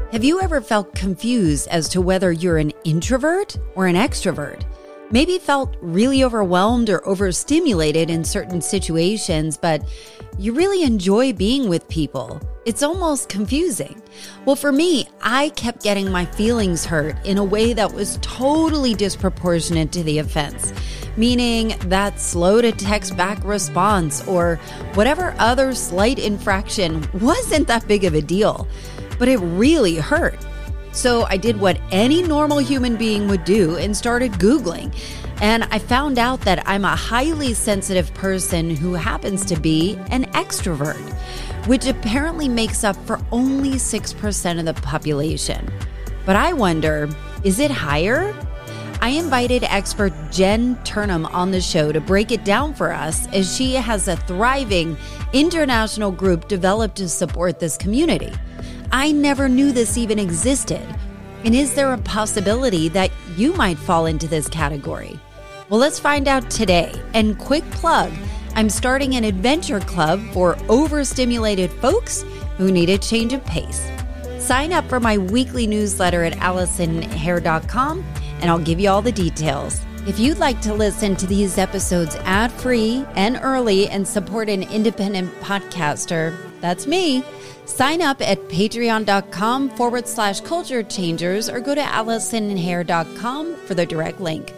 Have you ever felt confused as to whether you're an introvert or an extrovert? Maybe felt really overwhelmed or overstimulated in certain situations, but you really enjoy being with people. It's almost confusing. Well, for me, I kept getting my feelings hurt in a way that was totally disproportionate to the offense, meaning that slow to text back response or whatever other slight infraction wasn't that big of a deal, but it really hurt. So I did what any normal human being would do and started Googling. And I found out that I'm a highly sensitive person who happens to be an extrovert, which apparently makes up for only 6% of the population. But I wonder, is it higher? I invited expert Jen Turnham on the show to break it down for us, as she has a thriving international group developed to support this community. I never knew this even existed. And is there a possibility that you might fall into this category? Well, let's find out today. And quick plug, I'm starting an adventure club for overstimulated folks who need a change of pace. Sign up for my weekly newsletter at AllisonHare.com and I'll give you all the details. If you'd like to listen to these episodes ad-free and early and support an independent podcaster, that's me. Sign up at patreon.com/culture changers or go to AllisonHare.com for the direct link.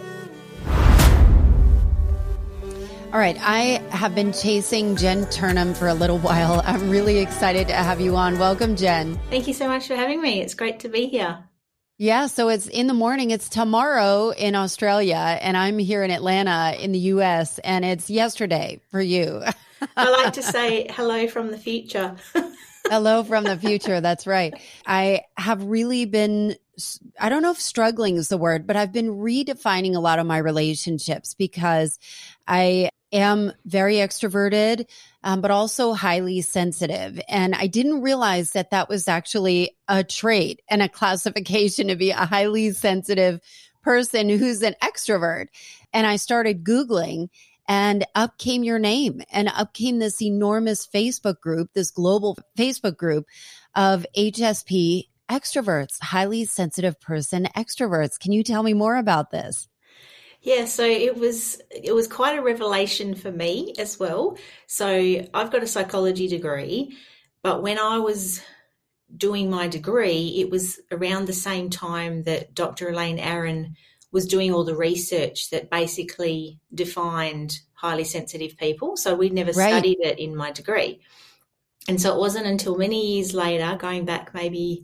All right, I have been chasing Jen Turnham for a little while. I'm really excited to have you on. Welcome, Jen. Thank you so much for having me. It's great to be here. Yeah, so it's in the morning. It's tomorrow in Australia, and I'm here in Atlanta in the U.S., and it's yesterday for you. I like to say hello from the future. Hello from the future. That's right. I have really been, I don't know if struggling is the word, but I've been redefining a lot of my relationships because I am very extroverted, but also highly sensitive. And I didn't realize that that was actually a trait and a classification to be a highly sensitive person who's an extrovert. And I started Googling. And up came your name, and up came this enormous Facebook group, this global Facebook group of HSP extroverts, highly sensitive person extroverts. Can you tell me more about this? Yeah, so it was quite a revelation for me as well. So I've got a psychology degree, but when I was doing my degree, it was around the same time that Dr. Elaine Aron was doing all the research that basically defined highly sensitive people. So we'd never studied it in my degree. And so it wasn't until many years later, going back maybe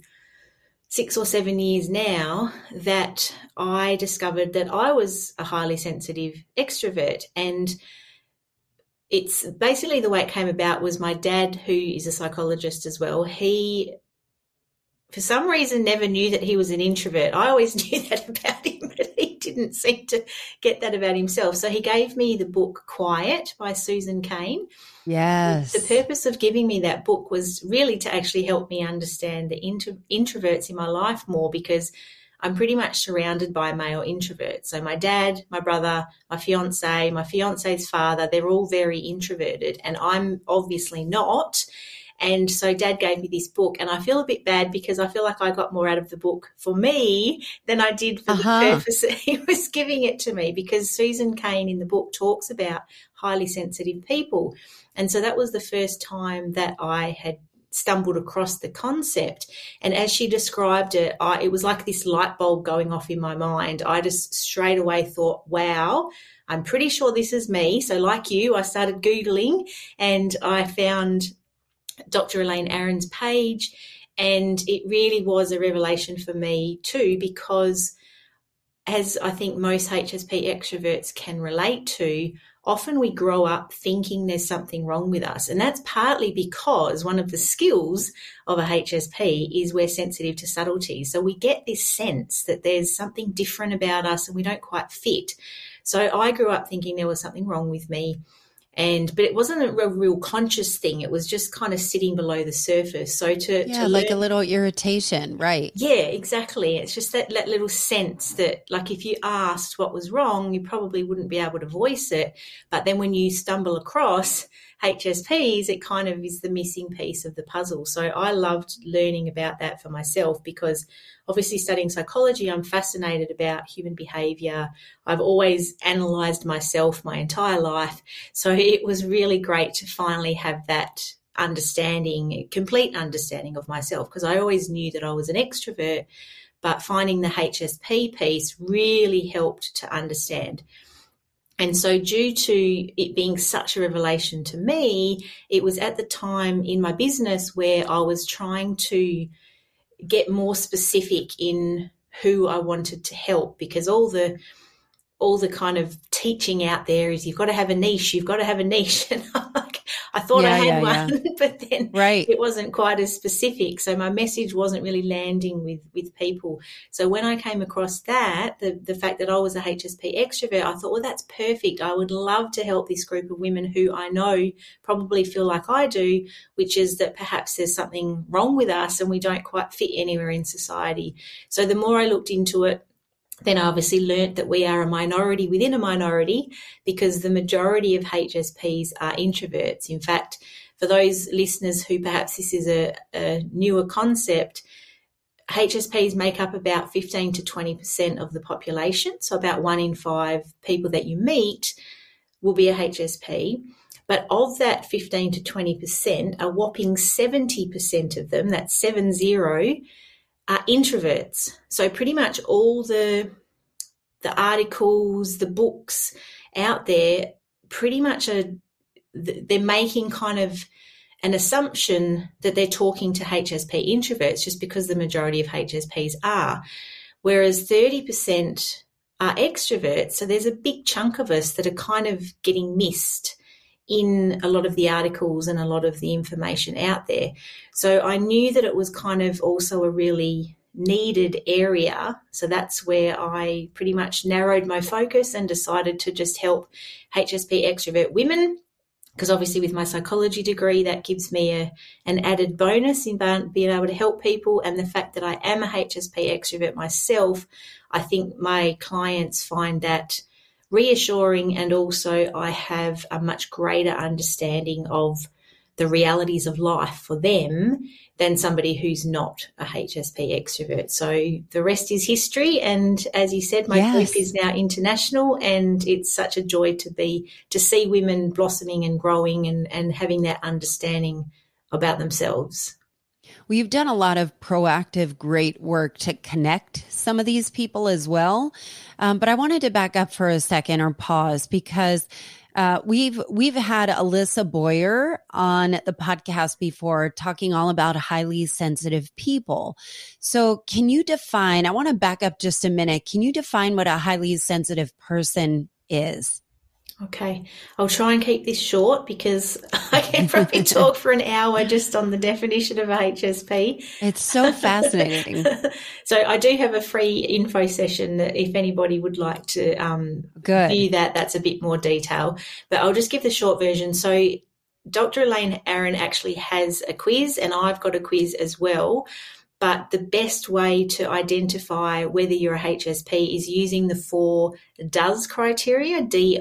6 or 7 years now, that I discovered that I was a highly sensitive extrovert. And it's basically the way it came about was my dad, who is a psychologist as well, he for some reason never knew that he was an introvert. I always knew that about him, but he didn't seem to get that about himself. So he gave me the book Quiet by Susan Cain. Yes. The purpose of giving me that book was really to actually help me understand the introverts in my life more, because I'm pretty much surrounded by male introverts. So my dad, my brother, my fiance's father, they're all very introverted, and I'm obviously not. And so Dad gave me this book, and I feel a bit bad because I feel like I got more out of the book for me than I did for the purpose that he was giving it to me, because Susan Cain in the book talks about highly sensitive people. And so that was the first time that I had stumbled across the concept. And as she described it, it was like this light bulb going off in my mind. I just straight away thought, wow, I'm pretty sure this is me. So like you, I started Googling and I found Dr. Elaine Aron's page, and it really was a revelation for me too, because as I think most HSP extroverts can relate to, often we grow up thinking there's something wrong with us. And that's partly because one of the skills of a HSP is we're sensitive to subtlety. So we get this sense that there's something different about us and we don't quite fit. So I grew up thinking there was something wrong with me. But it wasn't a real conscious thing. It was just kind of sitting below the surface. So to like a little irritation, right? Yeah, exactly. It's just that little sense that, like, if you asked what was wrong, you probably wouldn't be able to voice it. But then when you stumble across, HSPs, it kind of is the missing piece of the puzzle. So I loved learning about that for myself, because obviously studying psychology, I'm fascinated about human behavior. I've always analysed myself my entire life. So it was really great to finally have that understanding, complete understanding of myself, because I always knew that I was an extrovert, but finding the HSP piece really helped to understand. And so due to it being such a revelation to me, it was at the time in my business where I was trying to get more specific in who I wanted to help, because all the kind of teaching out there is you've got to have a niche, you've got to have a niche. And I thought I had one, but then it wasn't quite as specific. So my message wasn't really landing with people. So when I came across that, the fact that I was a HSP extrovert, I thought, well, that's perfect. I would love to help this group of women who I know probably feel like I do, which is that perhaps there's something wrong with us and we don't quite fit anywhere in society. So the more I looked into it, then I obviously learnt that we are a minority within a minority, because the majority of HSPs are introverts. In fact, for those listeners who perhaps this is a newer concept, HSPs make up about 15 to 20% of the population. So about 1 in 5 people that you meet will be a HSP. But of that 15 to 20%, a whopping 70% of them, that's 70, are introverts. So pretty much all the articles, the books out there, pretty much they're making kind of an assumption that they're talking to HSP introverts, just because the majority of HSPs are, whereas 30% are extroverts. So there's a big chunk of us that are kind of getting missed in a lot of the articles and a lot of the information out there. So I knew that it was kind of also a really needed area. So that's where I pretty much narrowed my focus and decided to just help HSP extrovert women, because obviously with my psychology degree, that gives me an added bonus in being able to help people. And the fact that I am a HSP extrovert myself, I think my clients find that reassuring, and also I have a much greater understanding of the realities of life for them than somebody who's not a HSP extrovert. So the rest is history, and as you said, my group is now international, and it's such a joy to see women blossoming and growing and having that understanding about themselves. Well, you've done a lot of proactive, great work to connect some of these people as well. But I wanted to back up for a second, or pause, because we've had Alyssa Boyer on the podcast before, talking all about highly sensitive people. So can you define, I want to back up just a minute. Can you define what a highly sensitive person is? Okay, I'll try and keep this short, because I can probably talk for an hour just on the definition of a HSP. It's so fascinating. So I do have a free info session that if anybody would like to view that's a bit more detail. But I'll just give the short version. So Dr. Elaine Aron actually has a quiz, and I've got a quiz as well. But the best way to identify whether you're a HSP is using the 4 DOES criteria,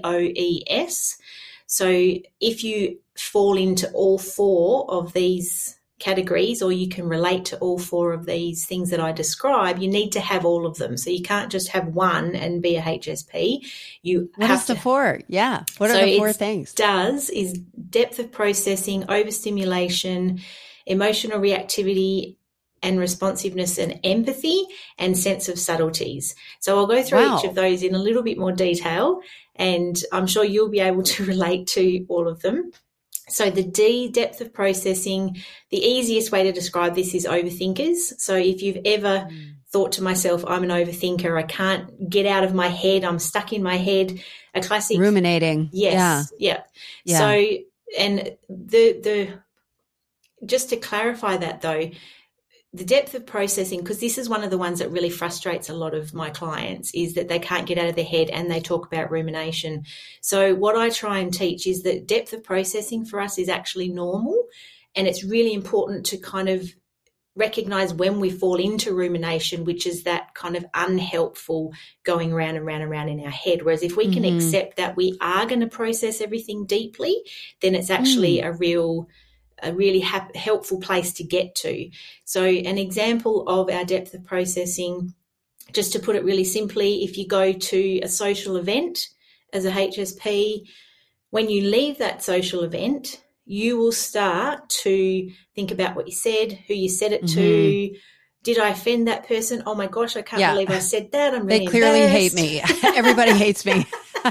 DOES. So if you fall into all 4 of these categories, or you can relate to all 4 of these things that I describe, you need to have all of them. So you can't just have one and be a HSP. What is the 4? Yeah. What are the 4 things? DOES is depth of processing, overstimulation, emotional reactivity, and responsiveness and empathy, and sense of subtleties. So I'll go through each of those in a little bit more detail, and I'm sure you'll be able to relate to all of them. So the D, depth of processing, the easiest way to describe this is overthinkers. So if you've ever thought to myself, I'm an overthinker, I can't get out of my head, I'm stuck in my head, a classic ruminating. Yes. Yeah. So, and the just to clarify that though, the depth of processing, because this is one of the ones that really frustrates a lot of my clients, is that they can't get out of their head and they talk about rumination. So what I try and teach is that depth of processing for us is actually normal, and it's really important to kind of recognize when we fall into rumination, which is that kind of unhelpful going round and round and round in our head. Whereas if we can accept that we are going to process everything deeply, then it's actually a really helpful place to get to. So an example of our depth of processing, just to put it really simply, if you go to a social event as a HSP, when you leave that social event, you will start to think about what you said, who you said it to. Did I offend that person? Oh my gosh, I can't believe I said that. I'm really They clearly hate me. Everybody hates me.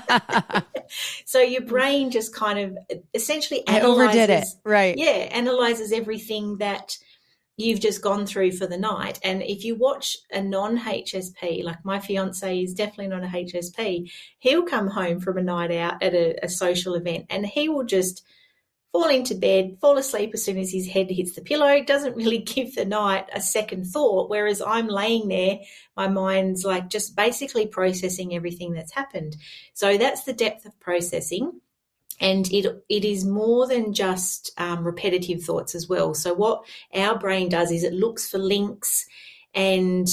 So your brain just kind of essentially analyzes. I overdid it, right? Yeah, analyzes everything that you've just gone through for the night. And if you watch a non-HSP, like my fiance is definitely not a HSP, he'll come home from a night out at a social event and he will just fall into bed, fall asleep as soon as his head hits the pillow, doesn't really give the night a second thought, whereas I'm laying there, my mind's like just basically processing everything that's happened. So that's the depth of processing. And it is more than just repetitive thoughts as well. So what our brain does is it looks for links and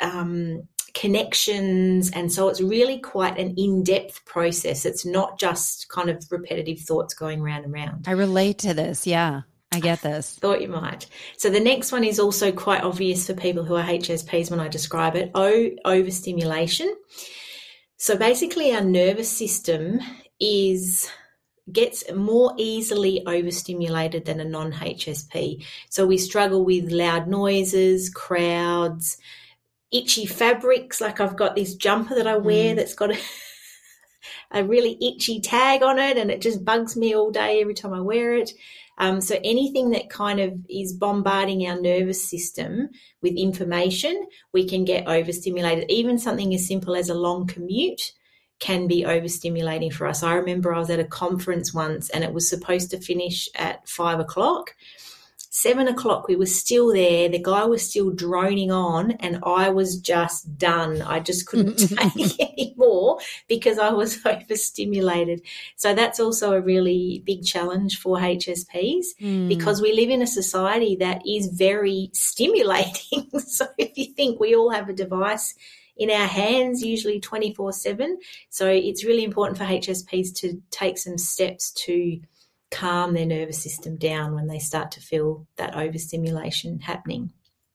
connections, and so it's really quite an in-depth process. It's not just kind of repetitive thoughts going round and round. I relate to this. Yeah, I get this. Thought you might. So the next one is also quite obvious for people who are HSPs when I describe it. Overstimulation. So basically our nervous system gets more easily overstimulated than a non-HSP. So we struggle with loud noises, crowds, itchy fabrics. Like I've got this jumper that I wear that's got a really itchy tag on it, and it just bugs me all day every time I wear it. So anything that kind of is bombarding our nervous system with information, we can get overstimulated. Even something as simple as a long commute can be overstimulating for us. I remember I was at a conference once and it was supposed to finish at 5 o'clock. 7 o'clock, we were still there. The guy was still droning on and I was just done. I just couldn't take any more because I was overstimulated. So that's also a really big challenge for HSPs because we live in a society that is very stimulating. So if you think we all have a device in our hands, usually 24/7. So it's really important for HSPs to take some steps to calm their nervous system down when they start to feel that overstimulation happening.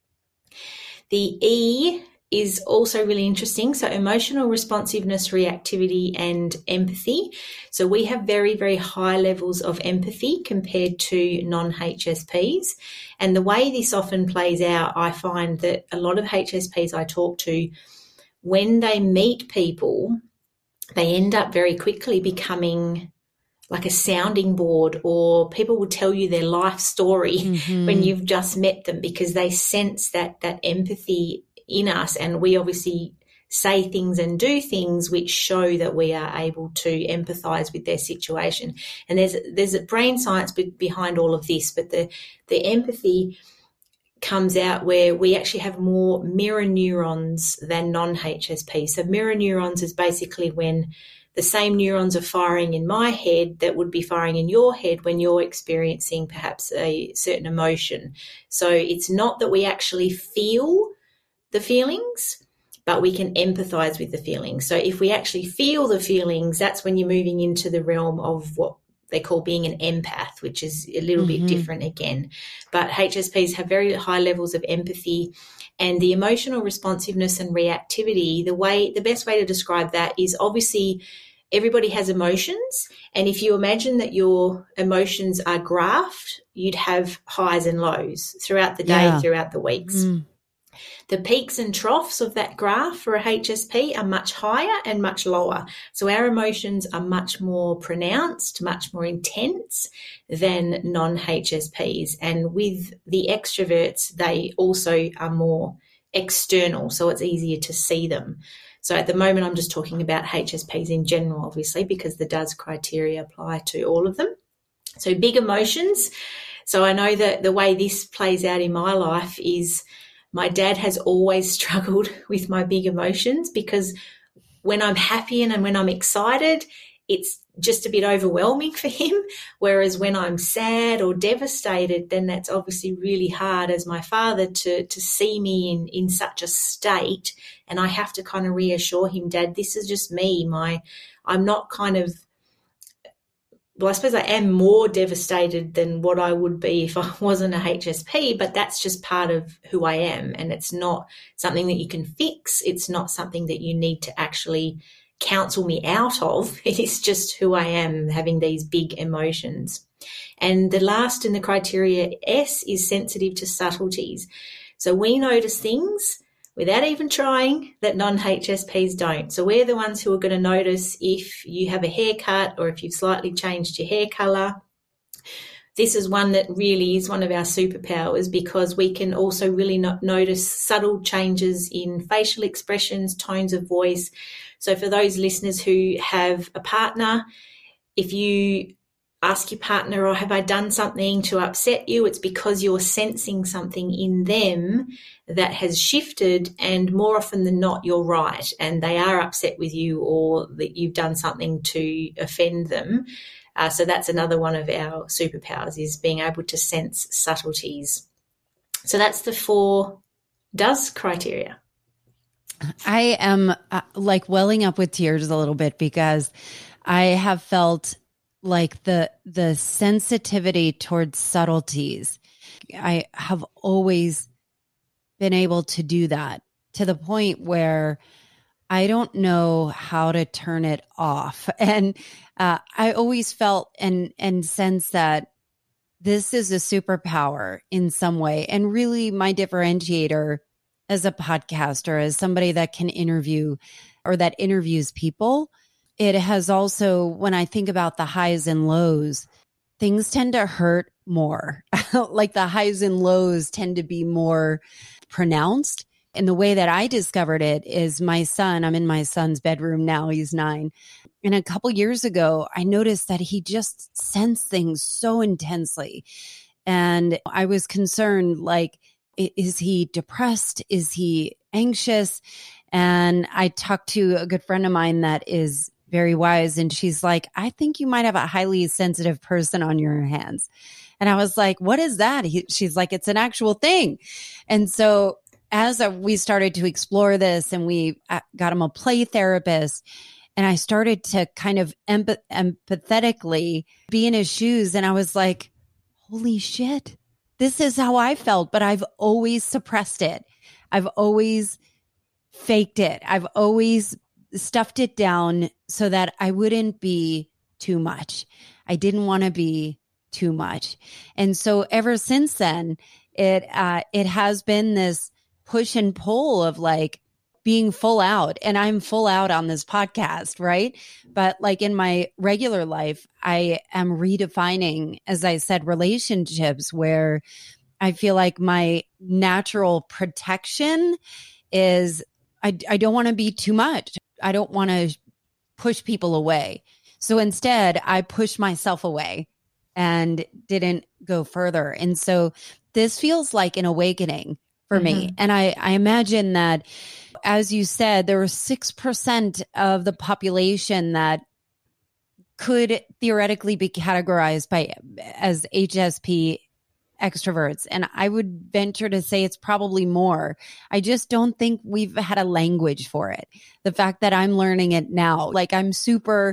The E is also really interesting. So emotional responsiveness, reactivity, and empathy. So we have very, very high levels of empathy compared to non-HSPs. And the way this often plays out, I find that a lot of HSPs I talk to, when they meet people, they end up very quickly becoming like a sounding board, or people will tell you their life story when you've just met them because they sense that empathy in us, and we obviously say things and do things which show that we are able to empathise with their situation. And there's a brain science behind all of this, but the empathy comes out where we actually have more mirror neurons than non-HSP. So mirror neurons is basically when the same neurons are firing in my head that would be firing in your head when you're experiencing perhaps a certain emotion. So it's not that we actually feel the feelings, but we can empathise with the feelings. So if we actually feel the feelings, that's when you're moving into the realm of what they call being an empath, which is a little bit different again. But HSPs have very high levels of empathy, and the emotional responsiveness and reactivity, the best way to describe that is obviously everybody has emotions. And if you imagine that your emotions are graphed, you'd have highs and lows throughout the day, throughout the weeks. The peaks and troughs of that graph for a HSP are much higher and much lower. So our emotions are much more pronounced, much more intense than non-HSPs. And with the extroverts, they also are more external, so it's easier to see them. So at the moment, I'm just talking about HSPs in general, obviously, because the DUS criteria apply to all of them. So big emotions. So I know that the way this plays out in my life is my dad has always struggled with my big emotions, because when I'm happy and when I'm excited, it's just a bit overwhelming for him. Whereas when I'm sad or devastated, then that's obviously really hard as my father to see me in such a state. And I have to kind of reassure him, Dad, this is just me. I'm not kind of, well, I suppose I am more devastated than what I would be if I wasn't a HSP, but that's just part of who I am. And it's not something that you can fix. It's not something that you need to actually counsel me out of. It is just who I am, having these big emotions. And the last in the criteria, S, is sensitive to subtleties. So we notice things without even trying that non-HSPs don't. So we're the ones who are going to notice if you have a haircut or if you've slightly changed your hair colour. This is one that really is one of our superpowers, because we can also really notice subtle changes in facial expressions, tones of voice. So for those listeners who have a partner, if you ask your partner, oh, have I done something to upset you? It's because you're sensing something in them that has shifted, and more often than not, you're right, and they are upset with you or that you've done something to offend them. So that's another one of our superpowers, is being able to sense subtleties. So that's the 4 does criteria. I am like welling up with tears a little bit, because I have felt like the sensitivity towards subtleties. I have always been able to do that to the point where I don't know how to turn it off. And I always felt and sense that this is a superpower in some way. And really my differentiator as a podcaster, as somebody that can interview or that interviews people, it has also, when I think about the highs and lows, things tend to hurt more. Like the highs and lows tend to be more pronounced. And the way that I discovered it is my son, I'm in my son's bedroom now, he's 9. And a couple years ago, I noticed that he just sensed things so intensely. And I was concerned, like, is he depressed? Is he anxious? And I talked to a good friend of mine that is very wise, and she's like, I think you might have a highly sensitive person on your hands. And I was like, what is that? She's like, it's an actual thing. And so as we started to explore this, and we got him a play therapist, and I started to kind of empathetically be in his shoes, and I was like, holy shit, this is how I felt, but I've always suppressed it. I've always faked it. I've always stuffed it down so that I wouldn't be too much. I didn't want to be too much. And so ever since then, it has been this push and pull of like being full out, and I'm full out on this podcast, right? But like in my regular life, I am redefining, as I said, relationships where I feel like my natural protection is I don't want to be too much. I don't want to push people away. So instead, I pushed myself away and didn't go further. And so this feels like an awakening for me. And I imagine that, as you said, there were 6% of the population that could theoretically be categorized as HSP extroverts. And I would venture to say it's probably more. I just don't think we've had a language for it. The fact that I'm learning it now, like I'm super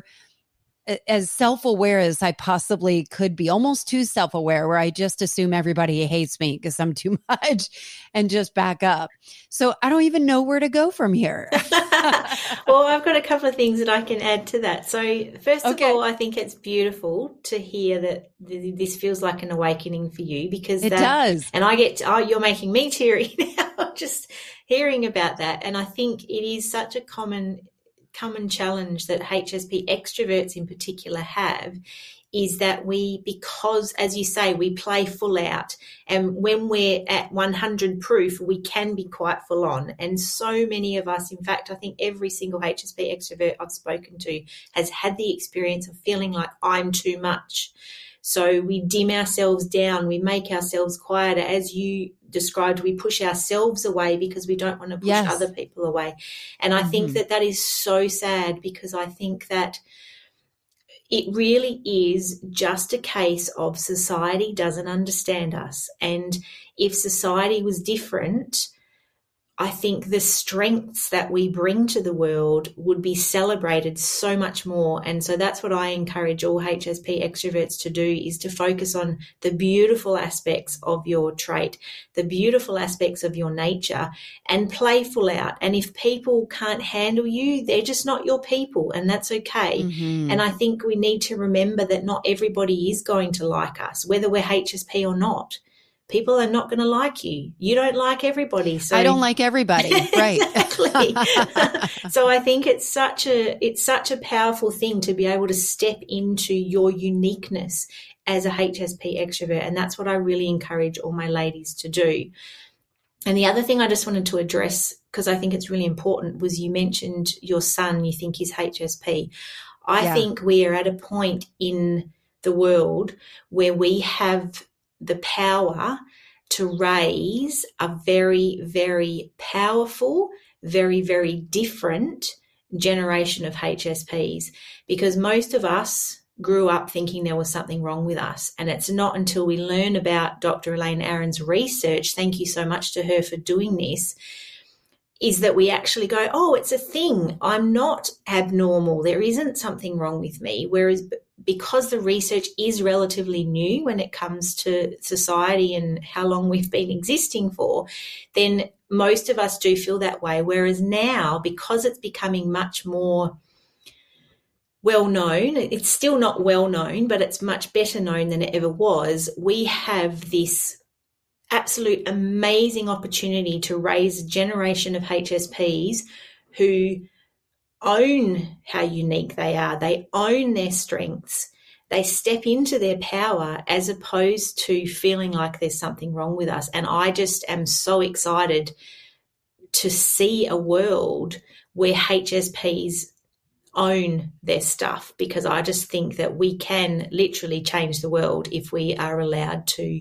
as self-aware as I possibly could be, almost too self-aware, where I just assume everybody hates me because I'm too much and just back up. So I don't even know where to go from here. Well, I've got a couple of things that I can add to that. So first of all, I think it's beautiful to hear that this feels like an awakening for you, because it does. And you're making me teary now just hearing about that. And I think it is such a common challenge that HSP extroverts in particular have, is that because as you say, we play full out, and when we're at 100 proof, we can be quite full on. And so many of us, in fact, I think every single HSP extrovert I've spoken to has had the experience of feeling like I'm too much. So we dim ourselves down, we make ourselves quieter. As you described, we push ourselves away because we don't want to push other people away. And I think that is so sad, because I think that it really is just a case of society doesn't understand us. And if society was different, I think the strengths that we bring to the world would be celebrated so much more. And so that's what I encourage all HSP extroverts to do, is to focus on the beautiful aspects of your trait, the beautiful aspects of your nature, and play full out. And if people can't handle you, they're just not your people, and that's okay. Mm-hmm. And I think we need to remember that not everybody is going to like us, whether we're HSP or not. People are not going to like you. You don't like everybody. So I don't like everybody. Right. Exactly. So I think it's such a powerful thing to be able to step into your uniqueness as a HSP extrovert. And that's what I really encourage all my ladies to do. And the other thing I just wanted to address, because I think it's really important, was you mentioned your son you think is HSP. I think we are at a point in the world where we have the power to raise a very, very powerful, very, very different generation of HSPs, because most of us grew up thinking there was something wrong with us. And it's not until we learn about Dr. Elaine Aron's research, thank you so much to her for doing this, is that we actually go, oh, it's a thing. I'm not abnormal. There isn't something wrong with me. Whereas because the research is relatively new when it comes to society and how long we've been existing for, then most of us do feel that way. Whereas now, because it's becoming much more well known, it's still not well known, but it's much better known than it ever was, we have this absolute amazing opportunity to raise a generation of HSPs who own how unique they are. They own their strengths. They step into their power as opposed to feeling like there's something wrong with us. And I just am so excited to see a world where HSPs own their stuff, because I just think that we can literally change the world if we are allowed to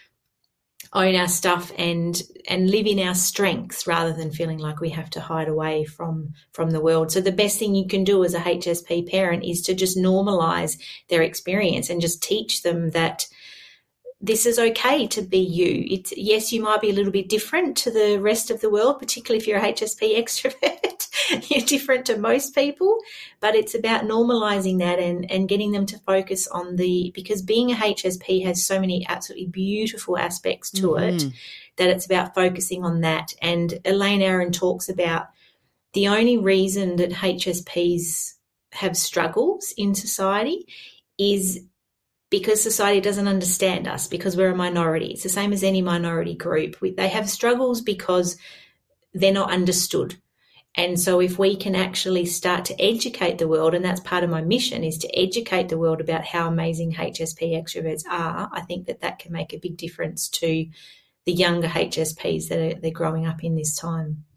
own our stuff and live in our strengths rather than feeling like we have to hide away from the world. So the best thing you can do as a HSP parent is to just normalize their experience and just teach them that this is okay to be you. Yes, you might be a little bit different to the rest of the world, particularly if you're a HSP extrovert. You're different to most people, but it's about normalizing that and getting them to focus on because being a HSP has so many absolutely beautiful aspects to it, that it's about focusing on that. And Elaine Aron talks about the only reason that HSPs have struggles in society is because society doesn't understand us, because we're a minority. It's the same as any minority group. They have struggles because they're not understood. And so if we can actually start to educate the world, and that's part of my mission, is to educate the world about how amazing HSP extroverts are, I think that can make a big difference to the younger HSPs that they're growing up in this time.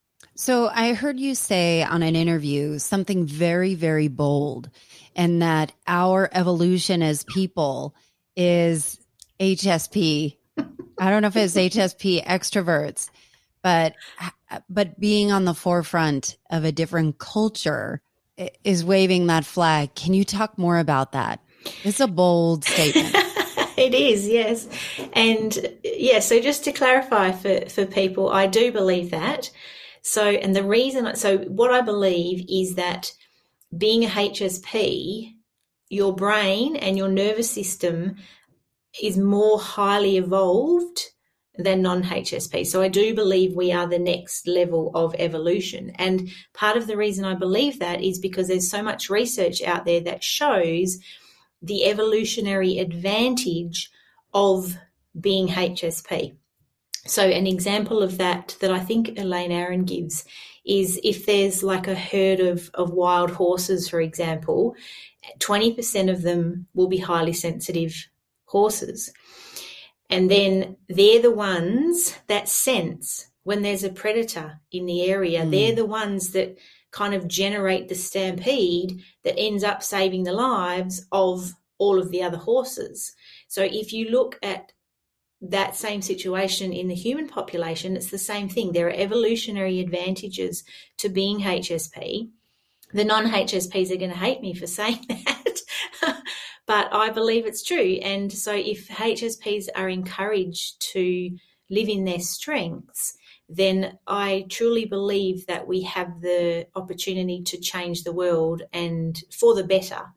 So I heard you say on an interview something very, very bold, and that our evolution as people is HSP. I don't know if it's HSP extroverts, but being on the forefront of a different culture is waving that flag. Can you talk more about that? It's a bold statement. It is, yes. And so just to clarify for people, I do believe that. So what I believe is that being a HSP, your brain and your nervous system is more highly evolved than non-HSP. So I do believe we are the next level of evolution. And part of the reason I believe that is because there's so much research out there that shows the evolutionary advantage of being HSP. So an example of that I think Elaine Aron gives is if there's like a herd of wild horses, for example, 20% of them will be highly sensitive horses. And then they're the ones that sense when there's a predator in the area. They're the ones that kind of generate the stampede that ends up saving the lives of all of the other horses. So if you look at that same situation in the human population, it's the same thing. There are evolutionary advantages to being HSP. The non-HSPs are going to hate me for saying that, but I believe it's true. And so if HSPs are encouraged to live in their strengths, then I truly believe that we have the opportunity to change the world and for the better.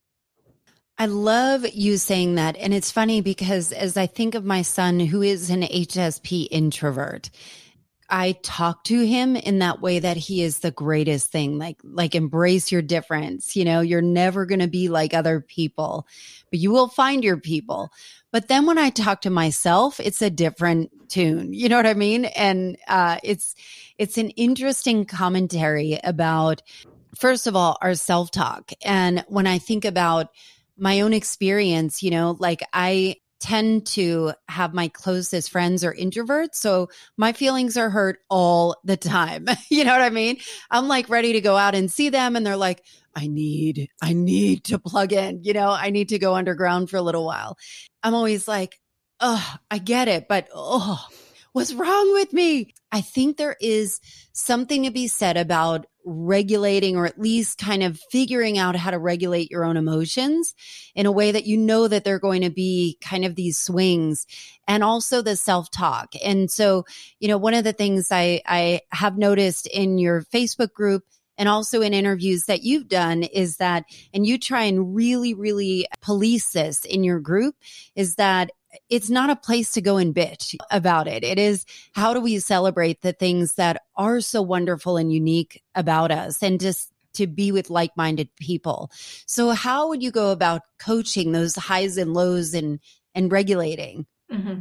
I love you saying that. And it's funny because as I think of my son, who is an HSP introvert, I talk to him in that way that he is the greatest thing, like embrace your difference. You're never going to be like other people, but you will find your people. But then when I talk to myself, it's a different tune. You know what I mean? And it's an interesting commentary about, first of all, our self-talk. And when I think about my own experience, like I tend to have my closest friends are introverts. So my feelings are hurt all the time. You know what I mean? I'm like ready to go out and see them. And they're like, I need to plug in, I need to go underground for a little while. I'm always like, oh, I get it. But what's wrong with me? I think there is something to be said about regulating, or at least kind of figuring out how to regulate your own emotions in a way that that they're going to be kind of these swings, and also the self-talk. And so, one of the things I have noticed in your Facebook group and also in interviews that you've done is that, and you try and really, really police this in your group, is that it's not a place to go and bitch about it. It is, how do we celebrate the things that are so wonderful and unique about us, and just to be with like-minded people. So how would you go about coaching those highs and lows and regulating? Mm-hmm.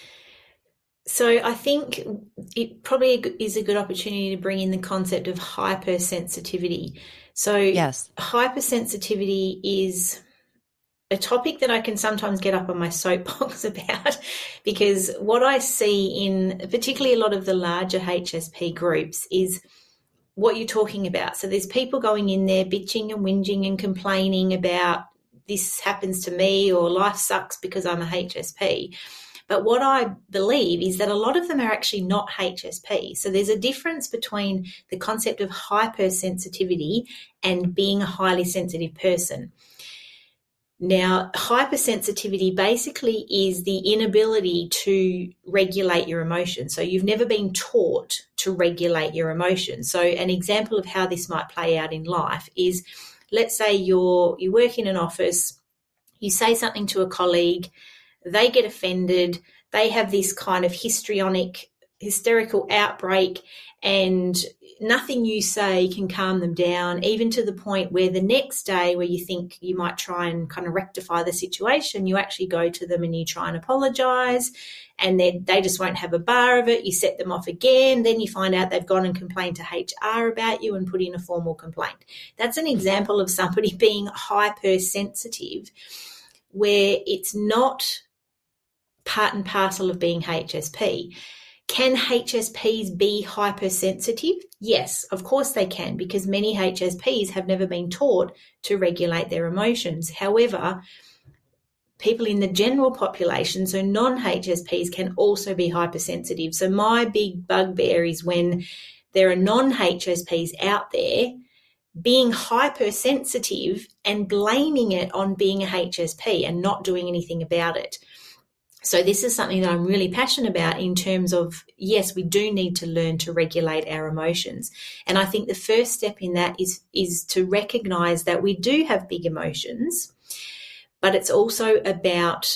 So I think it probably is a good opportunity to bring in the concept of hypersensitivity. So yes, hypersensitivity is a topic that I can sometimes get up on my soapbox about, because what I see in particularly a lot of the larger HSP groups is what you're talking about. So there's people going in there bitching and whinging and complaining about this happens to me, or life sucks because I'm a HSP. But what I believe is that a lot of them are actually not HSP. So there's a difference between the concept of hypersensitivity and being a highly sensitive person. Now, hypersensitivity basically is the inability to regulate your emotions. So you've never been taught to regulate your emotions. So an example of how this might play out in life is, let's say you work in an office, you say something to a colleague, they get offended, they have this kind of hysterical outbreak, and nothing you say can calm them down, even to the point where the next day, where you think you might try and kind of rectify the situation, you actually go to them and you try and apologize, and they just won't have a bar of it. You set them off again. Then you find out they've gone and complained to HR about you and put in a formal complaint. That's an example of somebody being hypersensitive, where it's not part and parcel of being HSP. Can HSPs be hypersensitive? Yes, of course they can, because many HSPs have never been taught to regulate their emotions. However, people in the general population, so non-HSPs, can also be hypersensitive. So my big bugbear is when there are non-HSPs out there being hypersensitive and blaming it on being a HSP and not doing anything about it. So this is something that I'm really passionate about, in terms of, yes, we do need to learn to regulate our emotions. And I think the first step in that is to recognize that we do have big emotions, but it's also about,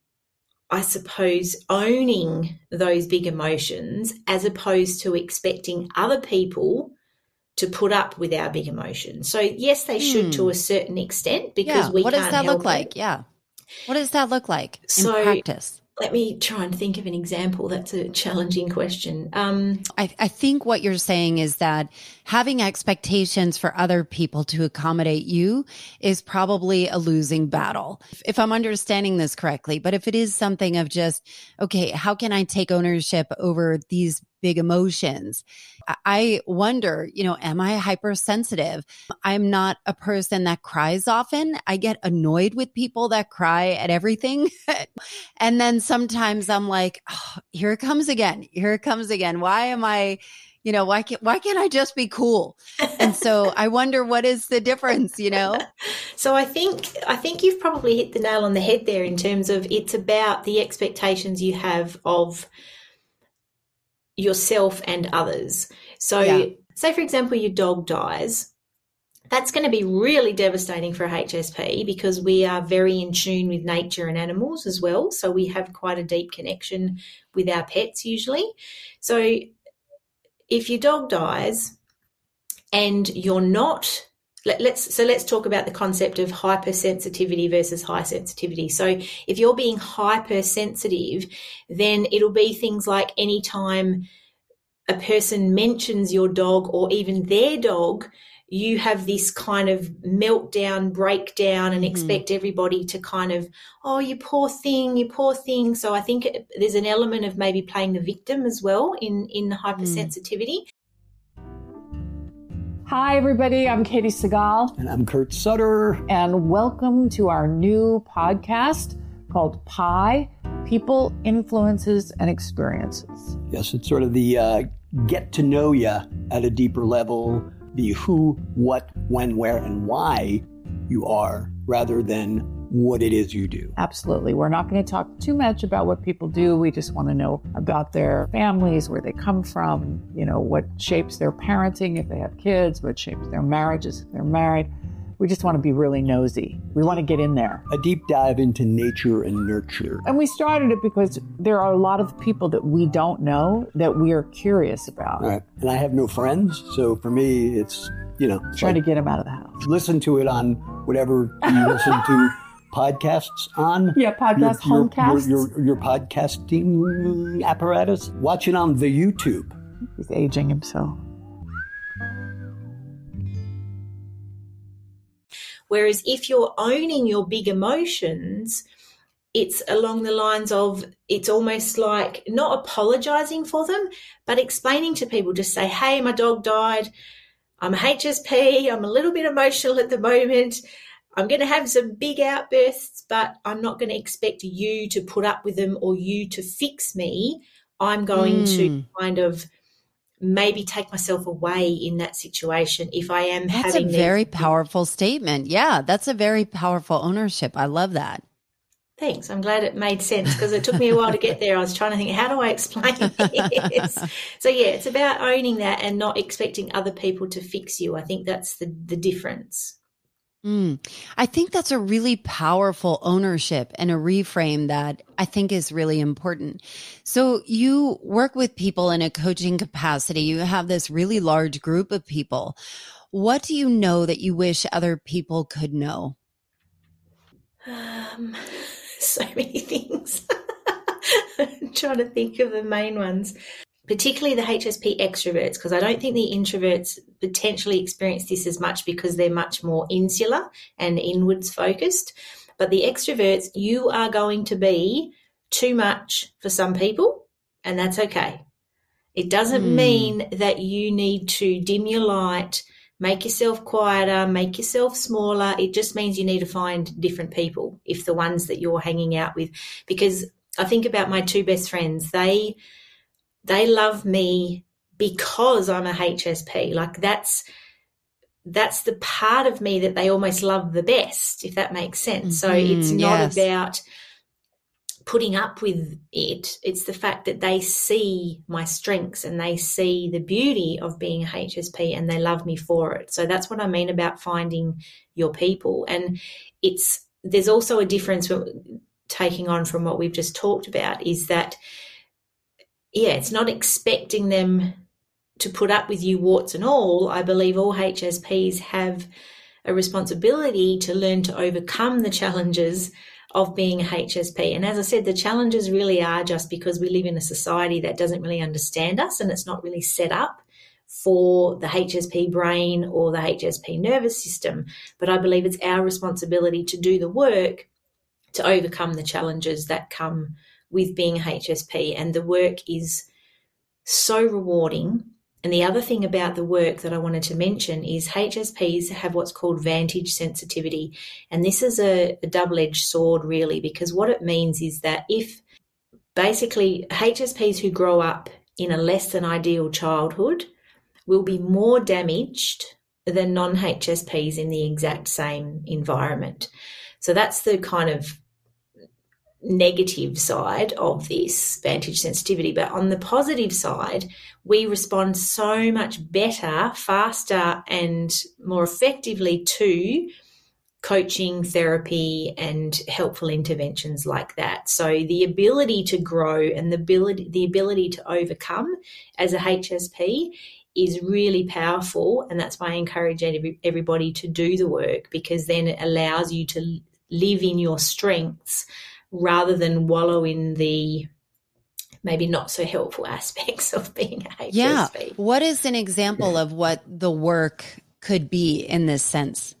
I suppose, owning those big emotions, as opposed to expecting other people to put up with our big emotions. So yes, they should to a certain extent, because we can't help it. What does that look like? Yeah. What does that look like in practice? Let me try and think of an example. That's a challenging question. I think what you're saying is that having expectations for other people to accommodate you is probably a losing battle, if I'm understanding this correctly. But if it is something of just, okay, how can I take ownership over these big emotions? I wonder, am I hypersensitive? I'm not a person that cries often. I get annoyed with people that cry at everything. And then sometimes I'm like, oh, here it comes again. Why am I, why can't I just be cool? And so I wonder what is the difference, So I think you've probably hit the nail on the head there in terms of it's about the expectations you have of yourself and others. So say, for example, your dog dies. That's going to be really devastating for a HSP because we are very in tune with nature and animals as well. So we have quite a deep connection with our pets usually. So if your dog dies and you're not, let's talk about the concept of hypersensitivity versus high sensitivity. So if you're being hypersensitive, then it'll be things like anytime a person mentions your dog or even their dog, you have this kind of meltdown, breakdown, and expect everybody to kind of, oh, you poor thing, you poor thing. So I think there's an element of maybe playing the victim as well in the hypersensitivity. Hi, everybody. I'm Katie Segal. And I'm Kurt Sutter. And welcome to our new podcast called PI, People, Influences, and Experiences. Yes, it's sort of the get to know you at a deeper level, the who, what, when, where, and why you are, rather than what it is you do. Absolutely. We're not going to talk too much about what people do. We just want to know about their families, where they come from, what shapes their parenting if they have kids, what shapes their marriages if they're married. We just want to be really nosy. We want to get in there. A deep dive into nature and nurture. And we started it because there are a lot of people that we don't know that we are curious about. Right. And I have no friends, so for me, it's, trying to get them out of the house. Listen to it on whatever you listen to podcasts on. Yeah, podcast homecasts. Your podcasting apparatus. Watch it on the YouTube. He's aging himself. Whereas if you're owning your big emotions, it's along the lines of, it's almost like not apologizing for them, but explaining to people, just say, hey, my dog died. I'm a HSP. I'm a little bit emotional at the moment. I'm going to have some big outbursts, but I'm not going to expect you to put up with them or you to fix me. I'm going to kind of maybe take myself away in that situation if I am having. That's a very powerful statement. Yeah, that's a very powerful ownership. I love that. Thanks. I'm glad it made sense because it took me a while to get there. I was trying to think, how do I explain this? So, yeah, it's about owning that and not expecting other people to fix you. I think that's the difference. I think that's a really powerful ownership and a reframe that I think is really important. So you work with people in a coaching capacity. You have this really large group of people. What do you know that you wish other people could know? So many things. I'm trying to think of the main ones. Particularly the HSP extroverts, because I don't think the introverts potentially experience this as much because they're much more insular and inwards focused. But the extroverts, you are going to be too much for some people, and that's okay. It doesn't mean that you need to dim your light, make yourself quieter, make yourself smaller. It just means you need to find different people if the ones that you're hanging out with. Because I think about my two best friends, they love me because I'm a HSP. Like that's the part of me that they almost love the best, if that makes sense. So it's not about putting up with it. It's the fact that they see my strengths and they see the beauty of being a HSP and they love me for it. So that's what I mean about finding your people. And there's also a difference taking on from what we've just talked about is that it's not expecting them to put up with you warts and all. I believe all HSPs have a responsibility to learn to overcome the challenges of being a HSP. And as I said, the challenges really are just because we live in a society that doesn't really understand us and it's not really set up for the HSP brain or the HSP nervous system. But I believe it's our responsibility to do the work to overcome the challenges that come with being a HSP, and the work is so rewarding. And the other thing about the work that I wanted to mention is HSPs have what's called vantage sensitivity, and this is a double-edged sword really, because what it means is that if basically HSPs who grow up in a less than ideal childhood will be more damaged than non-HSPs in the exact same environment. So that's the kind of negative side of this Vantage sensitivity. But on the positive side, we respond so much better, faster, and more effectively to coaching, therapy, and helpful interventions like that. So the ability to grow and the ability to overcome as a HSP is really powerful, and that's why I encourage everybody to do the work, because then it allows you to live in your strengths rather than wallow in the maybe not so helpful aspects of being a HSP. Yeah. What is an example of what the work could be in this sense?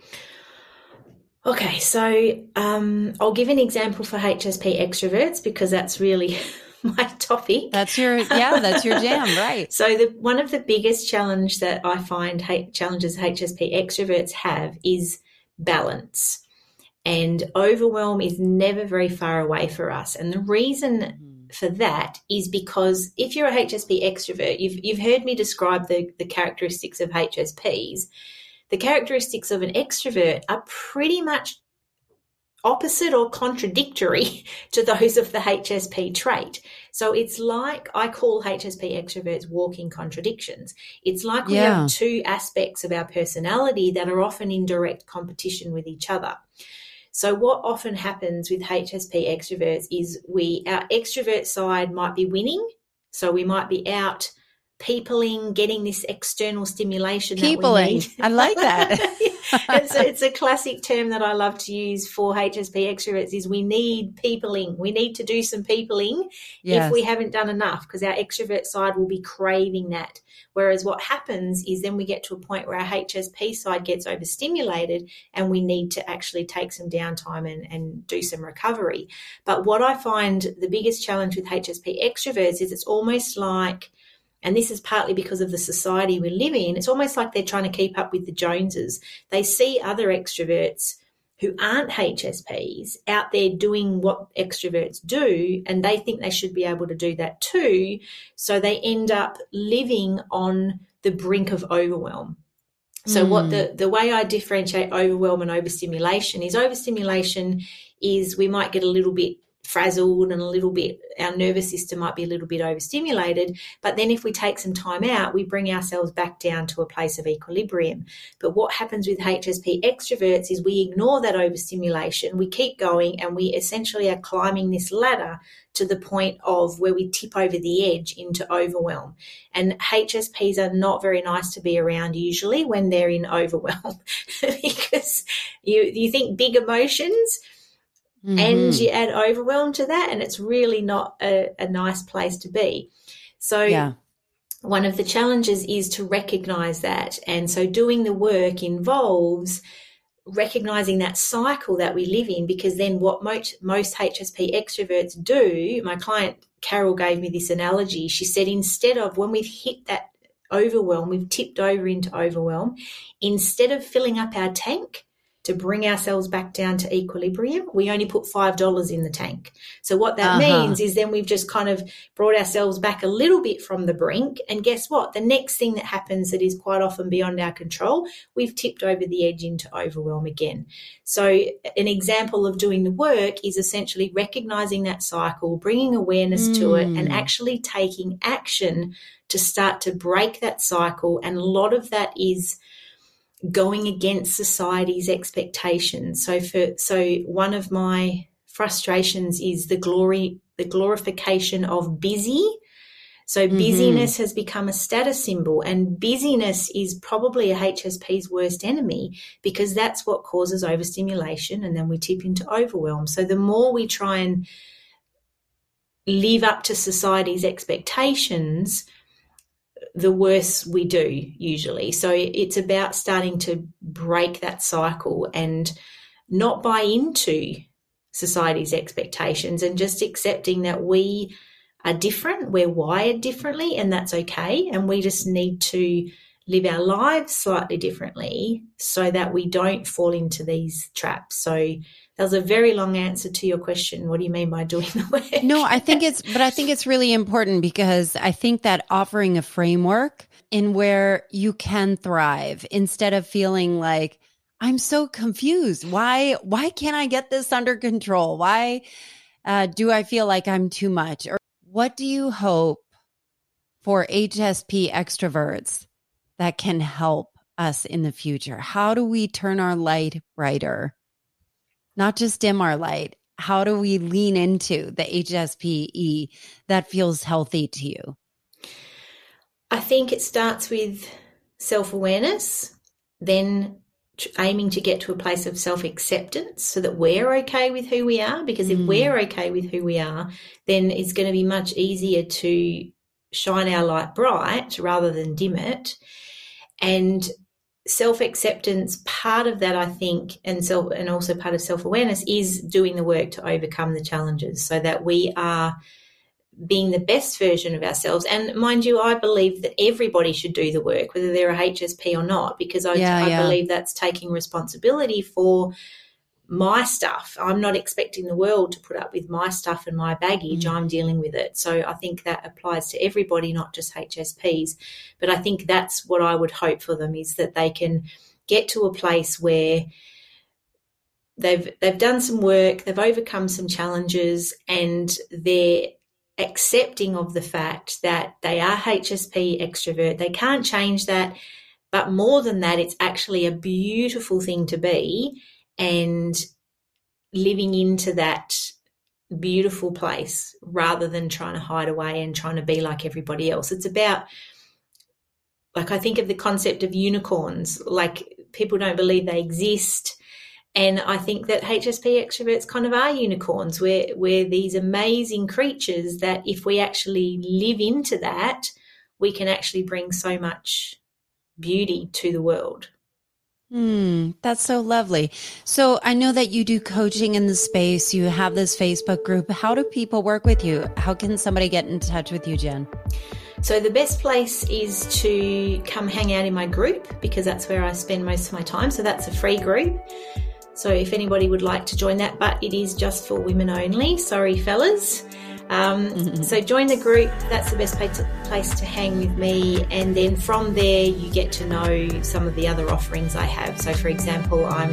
Okay, so I'll give an example for HSP extroverts because that's really my topic. That's your jam, right? So one of the biggest challenges that I find challenges HSP extroverts have is balance. And overwhelm is never very far away for us. And the reason for that is because if you're a HSP extrovert, you've heard me describe the characteristics of HSPs. The characteristics of an extrovert are pretty much opposite or contradictory to those of the HSP trait. So it's like, I call HSP extroverts walking contradictions. It's like we have two aspects of our personality that are often in direct competition with each other. So what often happens with HSP extroverts is our extrovert side might be winning. So we might be out peopling, getting this external stimulation. Peopling. I like that. It's a classic term that I love to use for HSP extroverts is we need peopling. We need to do some peopling if we haven't done enough, because our extrovert side will be craving that. Whereas what happens is then we get to a point where our HSP side gets overstimulated and we need to actually take some downtime and do some recovery. But what I find the biggest challenge with HSP extroverts is it's almost like, and this is partly because of the society we live in, it's almost like they're trying to keep up with the Joneses. They see other extroverts who aren't HSPs out there doing what extroverts do, and they think they should be able to do that too. So they end up living on the brink of overwhelm. So what the way I differentiate overwhelm and overstimulation is we might get a little bit frazzled and our nervous system might be a little bit overstimulated, but then if we take some time out, we bring ourselves back down to a place of equilibrium. But what happens with HSP extroverts is we ignore that overstimulation, we keep going, and we essentially are climbing this ladder to the point of where we tip over the edge into overwhelm. And HSPs are not very nice to be around usually when they're in overwhelm because you think big emotions, and you add overwhelm to that, and it's really not a nice place to be. So one of the challenges is to recognize that. And so doing the work involves recognizing that cycle that we live in, because then what most HSP extroverts do, my client Carol gave me this analogy. She said, instead of when we've hit that overwhelm, we've tipped over into overwhelm, instead of filling up our tank to bring ourselves back down to equilibrium, we only put $5 in the tank. So what that means is then we've just kind of brought ourselves back a little bit from the brink. And guess what? The next thing that happens that is quite often beyond our control, we've tipped over the edge into overwhelm again. So an example of doing the work is essentially recognizing that cycle, bringing awareness to it, and actually taking action to start to break that cycle. And a lot of that is going against society's expectations. So one of my frustrations is the glorification of busy. So busyness has become a status symbol, and busyness is probably a HSP's worst enemy, because that's what causes overstimulation, and then we tip into overwhelm. So the more we try and live up to society's expectations, the worse we do usually. So it's about starting to break that cycle and not buy into society's expectations, and just accepting that we are different, we're wired differently, and that's okay. And we just need to live our lives slightly differently so that we don't fall into these traps. So that was a very long answer to your question. What do you mean by doing the work? No, I think it's really important, because I think that offering a framework in where you can thrive instead of feeling like, I'm so confused. Why can't I get this under control? Why do I feel like I'm too much? Or what do you hope for HSP extroverts that can help us in the future? How do we turn our light brighter? Not just dim our light. How do we lean into the HSPE that feels healthy to you? I think it starts with self-awareness, then aiming to get to a place of self-acceptance so that we're okay with who we are. Because if we're okay with who we are, then it's going to be much easier to shine our light bright rather than dim it. And self-acceptance, part of that, I think, and also part of self-awareness is doing the work to overcome the challenges so that we are being the best version of ourselves. And mind you, I believe that everybody should do the work, whether they're a HSP or not, because I believe that's taking responsibility for my stuff. I'm not expecting the world to put up with my stuff and my baggage. I'm dealing with it. So I think that applies to everybody, not just HSPs. But I think that's what I would hope for them, is that they can get to a place where they've done some work, they've overcome some challenges, and they're accepting of the fact that they are HSP extrovert. They can't change that. But more than that, it's actually a beautiful thing to be, and living into that beautiful place rather than trying to hide away and trying to be like everybody else. It's about, like, I think of the concept of unicorns, like people don't believe they exist. And I think that HSP extroverts kind of are unicorns. We're these amazing creatures that if we actually live into that, we can actually bring so much beauty to the world. That's so lovely. So I know that you do coaching in the space. You have this Facebook group. How do people work with you? How can somebody get in touch with you, Jen? So the best place is to come hang out in my group, because that's where I spend most of my time. So that's a free group. So if anybody would like to join that, but it is just for women only. Sorry, fellas. So join the group. That's the best place to hang with me. And then from there, you get to know some of the other offerings I have. So, for example, I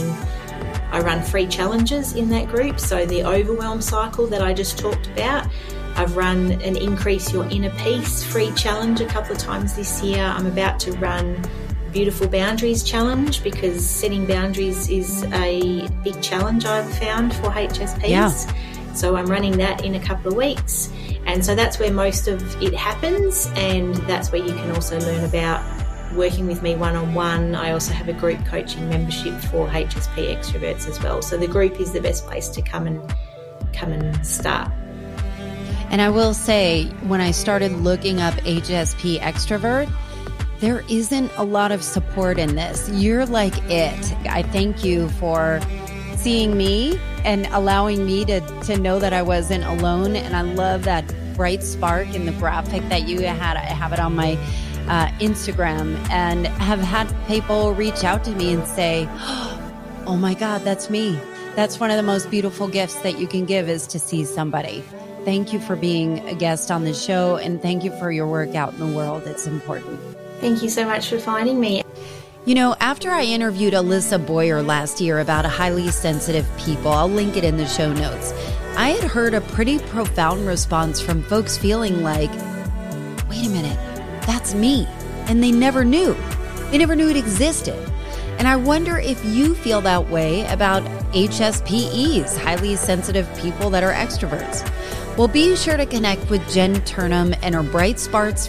run free challenges in that group. So the overwhelm cycle that I just talked about, I've run an Increase Your Inner Peace free challenge a couple of times this year. I'm about to run Beautiful Boundaries challenge, because setting boundaries is a big challenge I've found for HSPs. Yeah. So I'm running that in a couple of weeks. And so that's where most of it happens. And that's where you can also learn about working with me one-on-one. I also have a group coaching membership for HSP extroverts as well. So the group is the best place to come and start. And I will say, when I started looking up HSP extrovert, there isn't a lot of support in this. You're like it. I thank you for seeing me and allowing me to know that I wasn't alone. And I love that bright spark in the graphic that you had. I have it on my Instagram, and have had people reach out to me and say, oh my God, that's me. That's one of the most beautiful gifts that you can give, is to see somebody. Thank you for being a guest on the show, and thank you for your work out in the world. It's important. Thank you so much for finding me. You know, after I interviewed Alyssa Boyer last year about highly sensitive people, I'll link it in the show notes, I had heard a pretty profound response from folks feeling like, wait a minute, that's me. And they never knew. They never knew it existed. And I wonder if you feel that way about HSPEs, highly sensitive people that are extroverts. Well, be sure to connect with Jen Turnham and her Bright Sparks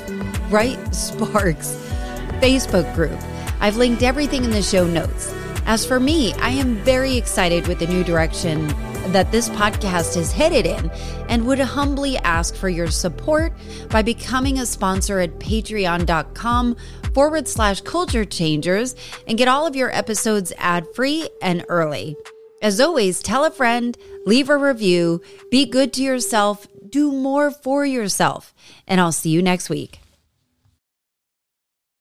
Facebook group. I've linked everything in the show notes. As for me, I am very excited with the new direction that this podcast is headed in, and would humbly ask for your support by becoming a sponsor at patreon.com/culture changers and get all of your episodes ad-free and early. As always, tell a friend, leave a review, be good to yourself, do more for yourself, and I'll see you next week.